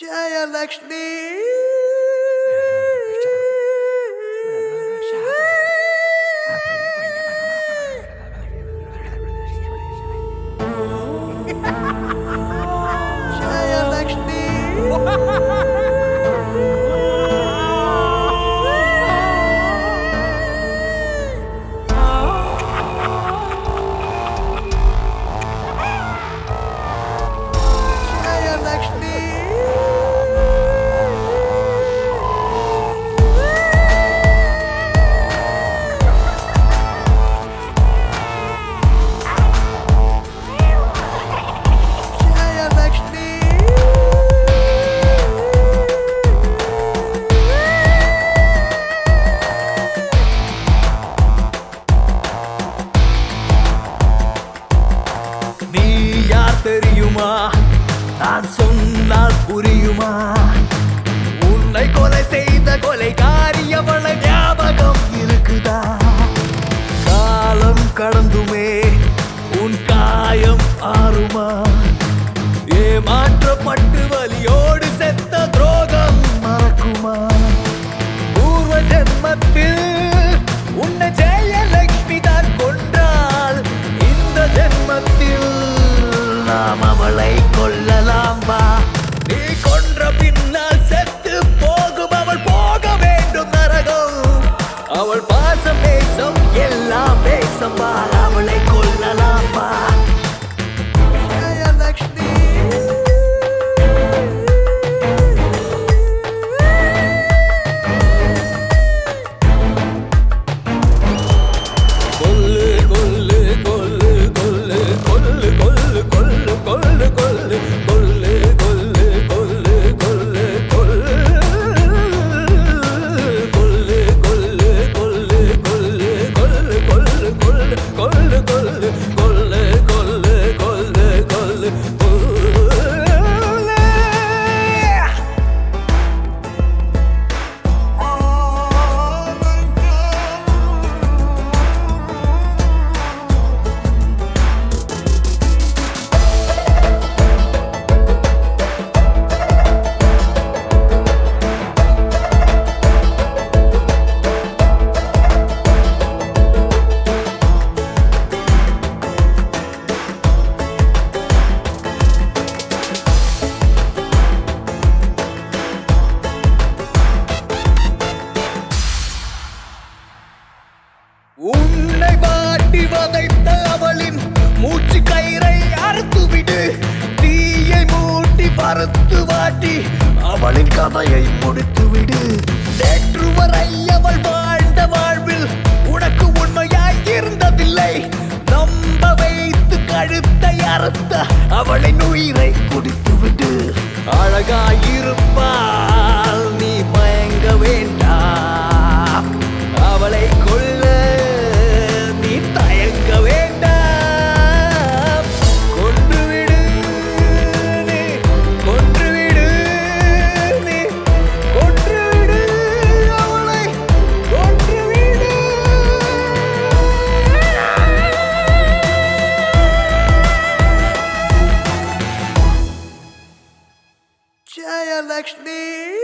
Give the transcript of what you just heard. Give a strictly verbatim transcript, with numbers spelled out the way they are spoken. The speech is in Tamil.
Jayalakshmi. தெரியுமா நான் சொன்னால் புரியுமா உன்னை கொலை செய்த கொலைகாரி அவள ஞாபகம் இருக்குதா காலம் கடந்துமே உன் காயம் ஆறுமா ஏமாற்றப்பட்டு வலியோடு செத்த துரோகம் மறக்குமா பூர்வ ஜென்மத்தில் உன்னை ஜெயலட்சுமி தான் கொன்றாள் இந்த ஜென்மத்தில் நாம் அவளை கொல்லலாம் வா நீ கொன்ற பின்னால் செத்து போகும் அவள் போக வேண்டும் நரகம் அவள் பாசம் நேசம் எல்லாம் பேசம் வா அவளை கொல்லலாம் வா உன்னை வாட்டி வதைத்த அவளின் மூச்சு கயிறை அறுத்துவிடு தீயை மூட்டி பருத்து வாட்டி அவளின் கதையை முடித்துவிடு நேற்று வரை அவள் வாழ்ந்த வாழ்வில் உனக்கு உண்மையாய் இருந்ததில்லை நம்ப வைத்து கழுத்தை அறுத்த அவளின் உயிரை குடித்துவிடு அழகாயிருப்பால் நீ மயங்க வேண்டாம் அவளை கொள்ள Jayalakshmi.